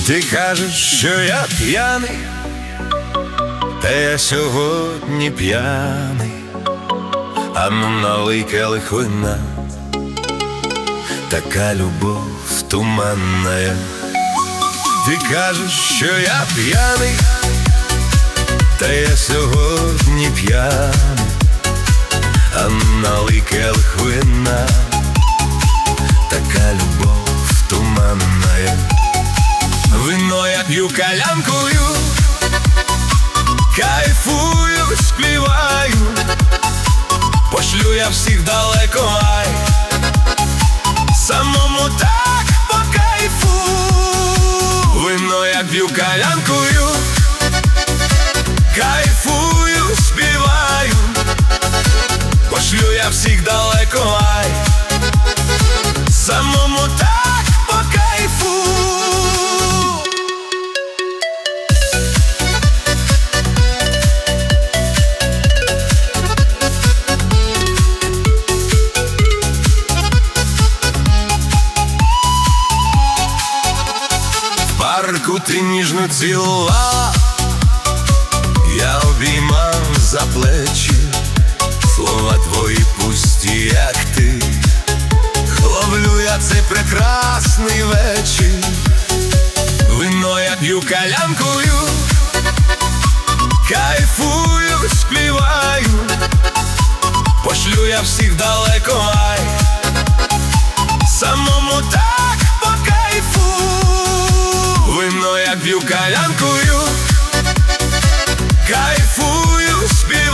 Ти кажеш, що я п'яний, та я сьогодні п'яний. Ану налий келих вина, така любов туманна. Ти кажеш, що я п'яний, та я сьогодні п'яний. Ану налий келих вина, така любов туманна. Вино я п'ю калянкою, кайфую, співаю, пошлю я всіх далеко, ай, самому так по кайфу. Вино я п'ю калянкою, кайфую, співаю, пошлю я всіх далеко, ай, самому так по кайфу. Парку ти ніжно цілувала, я обіймав за плечі, слова твої пусті, як ти. Ловлю я цей прекрасний вечір. Вино я п'ю калянкою, кайфую, співаю, пошлю я всіх далеко, ай, самому так по кайфу. Вино я п'ю калянкою, кайфую, співаю,